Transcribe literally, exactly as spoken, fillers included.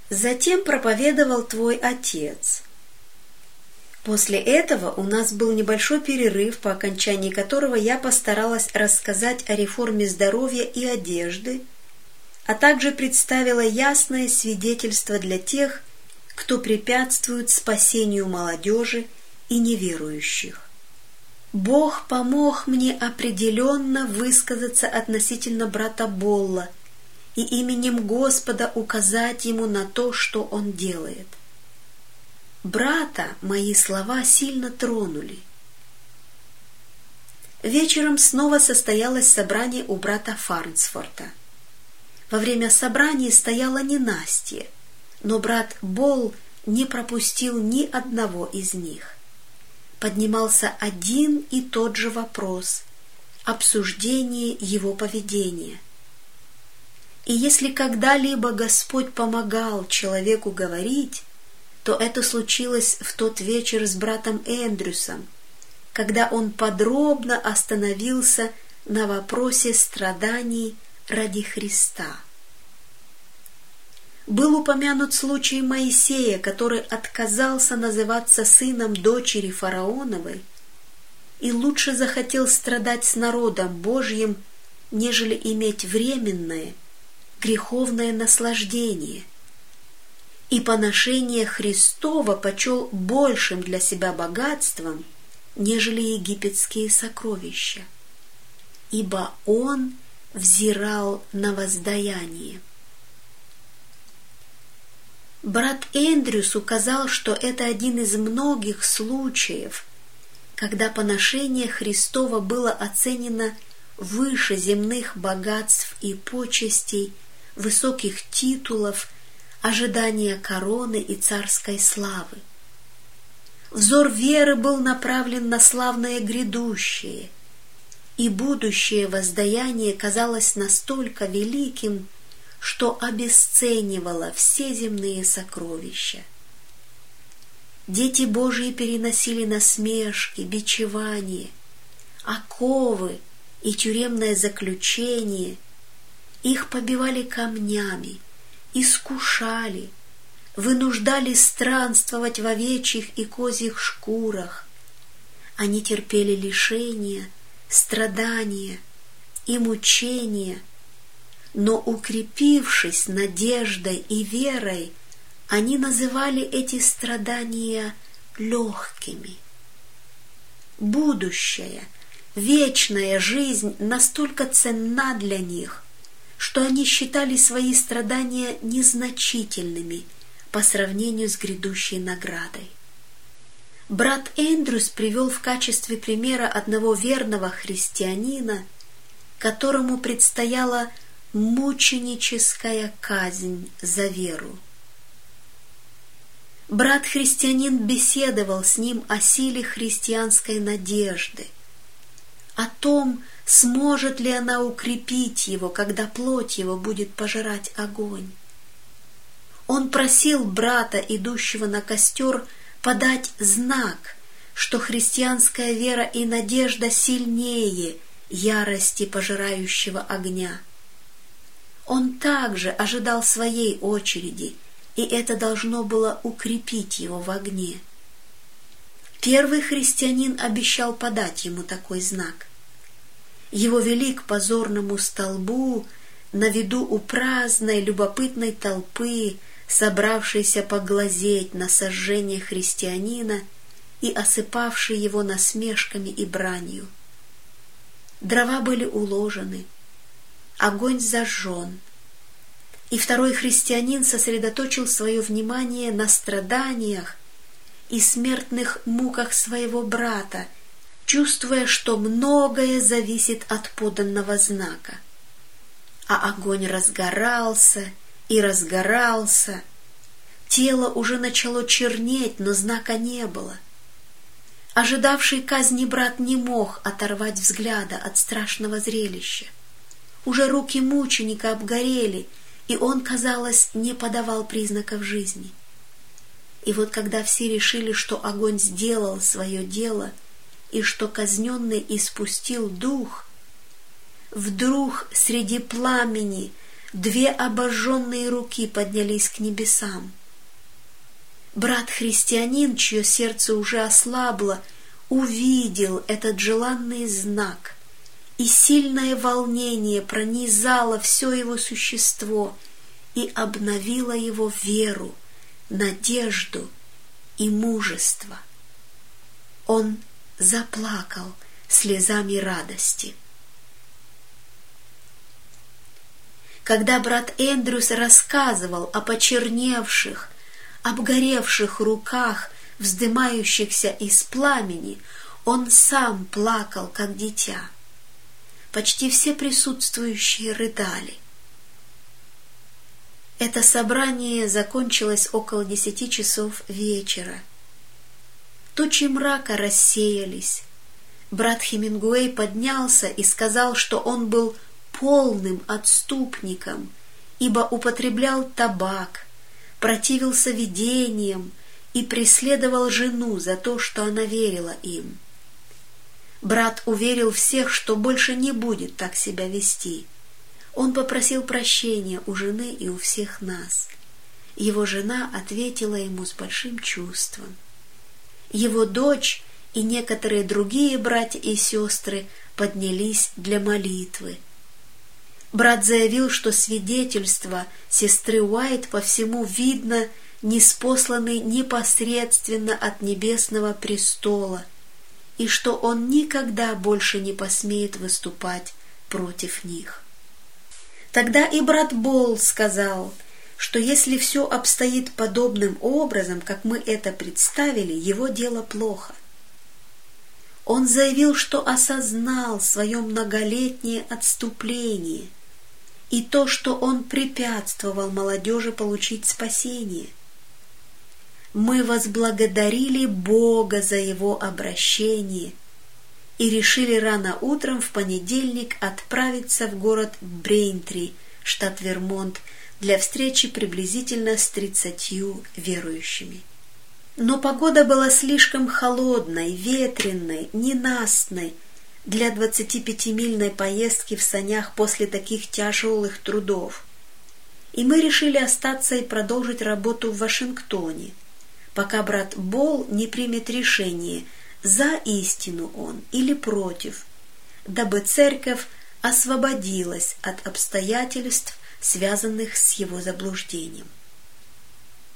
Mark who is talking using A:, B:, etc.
A: Затем проповедовал твой отец. После этого у нас был небольшой перерыв, по окончании которого я постаралась рассказать о реформе здоровья и одежды, а также представила ясное свидетельство для тех, кто препятствует спасению молодежи и неверующих. Бог помог мне определенно высказаться относительно брата Болла и именем Господа указать ему на то, что он делает. Брата мои слова сильно тронули. Вечером снова состоялось собрание у брата Фарнсфорта. Во время собрания стояла ненастье, но брат Болл не пропустил ни одного из них. Поднимался один и тот же вопрос – обсуждение его поведения. И если когда-либо Господь помогал человеку говорить, то это случилось в тот вечер с братом Эндрюсом, когда он подробно остановился на вопросе страданий ради Христа. Был упомянут случай Моисея, который отказался называться сыном дочери фараоновой и лучше захотел страдать с народом Божьим, нежели иметь временное, греховное наслаждение. И поношение Христова почел большим для себя богатством, нежели египетские сокровища, ибо он взирал на воздаяние. Брат Эндрюс указал, что это один из многих случаев, когда поношение Христова было оценено выше земных богатств и почестей, высоких титулов, ожидания короны и царской славы. Взор веры был направлен на славное грядущее, и будущее воздаяние казалось настолько великим, что обесценивало все земные сокровища. Дети Божьи переносили насмешки, бичевание, оковы и тюремное заключение. Их побивали камнями, искушали, вынуждали странствовать в овечьих и козьих шкурах. Они терпели лишения, страдания и мучения, но, укрепившись надеждой и верой, они называли эти страдания легкими. Будущая, вечная жизнь настолько ценна для них, что они считали свои страдания незначительными по сравнению с грядущей наградой. Брат Эндрюс привел в качестве примера одного верного христианина, которому предстояла мученическая казнь за веру. Брат-христианин беседовал с ним о силе христианской надежды, о том, сможет ли она укрепить его, когда плоть его будет пожирать огонь. Он просил брата, идущего на костер, подать знак, что христианская вера и надежда сильнее ярости пожирающего огня. Он также ожидал своей очереди, и это должно было укрепить его в огне. Первый христианин обещал подать ему такой знак. Его вели к позорному столбу на виду у праздной, любопытной толпы, собравшейся поглазеть на сожжение христианина и осыпавшей его насмешками и бранью. Дрова были уложены, огонь зажжен, и второй христианин сосредоточил свое внимание на страданиях и смертных муках своего брата, чувствуя, что многое зависит от поданного знака. А огонь разгорался и разгорался, тело уже начало чернеть, но знака не было. Ожидавший казни брат не мог оторвать взгляда от страшного зрелища. Уже руки мученика обгорели, и он, казалось, не подавал признаков жизни. И вот когда все решили, что огонь сделал свое дело и что казненный испустил дух, вдруг среди пламени две обожженные руки поднялись к небесам. Брат-христианин, чье сердце уже ослабло, увидел этот желанный знак, и сильное волнение пронизало все его существо и обновило его веру, надежду и мужество. Он заплакал слезами радости. Когда брат Эндрюс рассказывал о почерневших, обгоревших руках, вздымающихся из пламени, он сам плакал, как дитя. Почти все присутствующие рыдали. Это собрание закончилось около десяти часов вечера. Тучи мрака рассеялись. Брат Хемингуэй поднялся и сказал, что он был полным отступником, ибо употреблял табак, противился видениям и преследовал жену за то, что она верила им. Брат уверил всех, что больше не будет так себя вести. Он попросил прощения у жены и у всех нас. Его жена ответила ему с большим чувством. Его дочь и некоторые другие братья и сестры поднялись для молитвы. Брат заявил, что свидетельства сестры Уайт по всему видно ниспосланы непосредственно от небесного престола, и что он никогда больше не посмеет выступать против них. Тогда и брат Болл сказал, что если все обстоит подобным образом, как мы это представили, его дело плохо. Он заявил, что осознал свое многолетнее отступление и то, что он препятствовал молодежи получить спасение. Мы возблагодарили Бога за его обращение и решили рано утром в понедельник отправиться в город Брейнтри, штат Вермонт, для встречи приблизительно с тридцатью верующими. Но погода была слишком холодной, ветреной, ненастной для двадцатипятимильной поездки в санях после таких тяжелых трудов. И мы решили остаться и продолжить работу в Вашингтоне, пока брат Болл не примет решение, за истину он или против, дабы церковь освободилась от обстоятельств, связанных с его заблуждением.